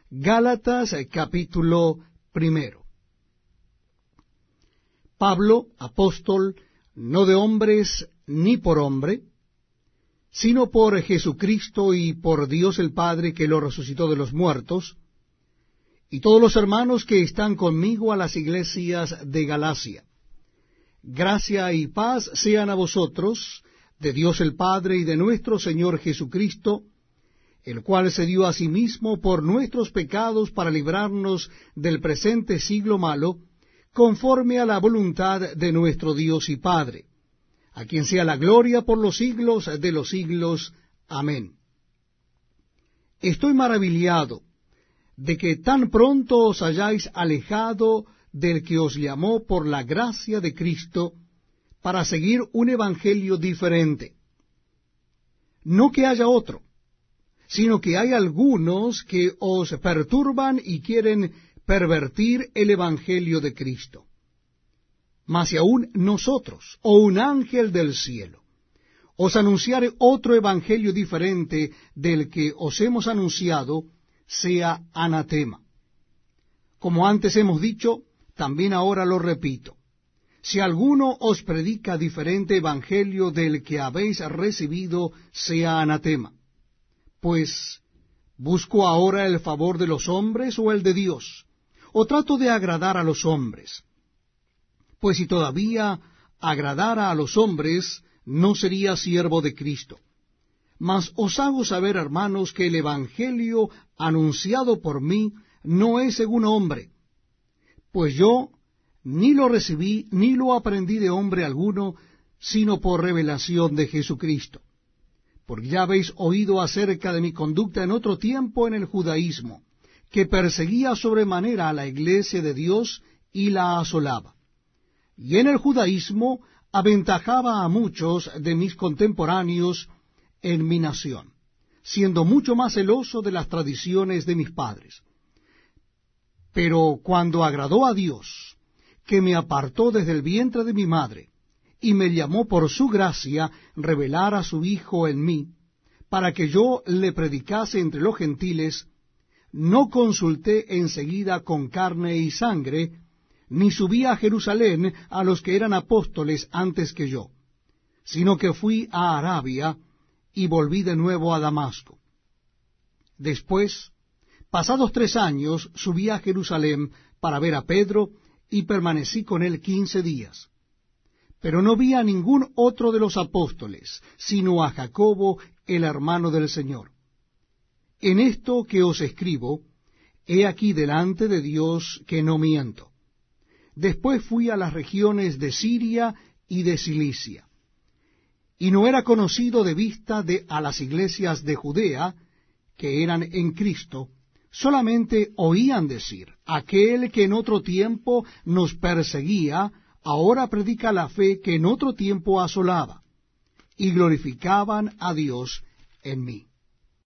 Gálatas capítulo 1. Pablo, apóstol, no de hombres ni por hombre, sino por Jesucristo y por Dios el Padre que lo resucitó de los muertos, y todos los hermanos que están conmigo a las iglesias de Galacia. Gracia y paz sean a vosotros, de Dios el Padre y de nuestro Señor Jesucristo, el cual se dio a sí mismo por nuestros pecados para librarnos del presente siglo malo, conforme a la voluntad de nuestro Dios y Padre, a quien sea la gloria por los siglos de los siglos. Amén. Estoy maravillado de que tan pronto os hayáis alejado del que os llamó por la gracia de Cristo para seguir un evangelio diferente. No que haya otro, sino que hay algunos que os perturban y quieren pervertir el evangelio de Cristo. Mas si aún nosotros, o un ángel del cielo, os anunciare otro evangelio diferente del que os hemos anunciado, sea anatema. Como antes hemos dicho, también ahora lo repito. Si alguno os predica diferente evangelio del que habéis recibido, sea anatema. Pues, ¿busco ahora el favor de los hombres o el de Dios? ¿O trato de agradar a los hombres? Pues si todavía agradara a los hombres, no sería siervo de Cristo. Mas os hago saber, hermanos, que el evangelio anunciado por mí no es según hombre, pues yo ni lo recibí ni lo aprendí de hombre alguno, sino por revelación de Jesucristo. Porque ya habéis oído acerca de mi conducta en otro tiempo en el judaísmo, que perseguía sobremanera a la iglesia de Dios y la asolaba. Y en el judaísmo aventajaba a muchos de mis contemporáneos en mi nación, siendo mucho más celoso de las tradiciones de mis padres. Pero cuando agradó a Dios, que me apartó desde el vientre de mi madre, y me llamó por su gracia revelar a su Hijo en mí, para que yo le predicase entre los gentiles, no consulté enseguida con carne y sangre, ni subí a Jerusalén a los que eran apóstoles antes que yo, sino que fui a Arabia y volví de nuevo a Damasco. Después, pasados 3 años, subí a Jerusalén para ver a Pedro y permanecí con él 15 días. Pero no vi a ningún otro de los apóstoles, sino a Jacobo, el hermano del Señor. En esto que os escribo, he aquí delante de Dios que no miento. Después fui a las regiones de Siria y de Cilicia. Y no era conocido de vista a las iglesias de Judea, que eran en Cristo, solamente oían decir, aquel que en otro tiempo nos perseguía, ahora predica la fe que en otro tiempo asolaba, y glorificaban a Dios en mí.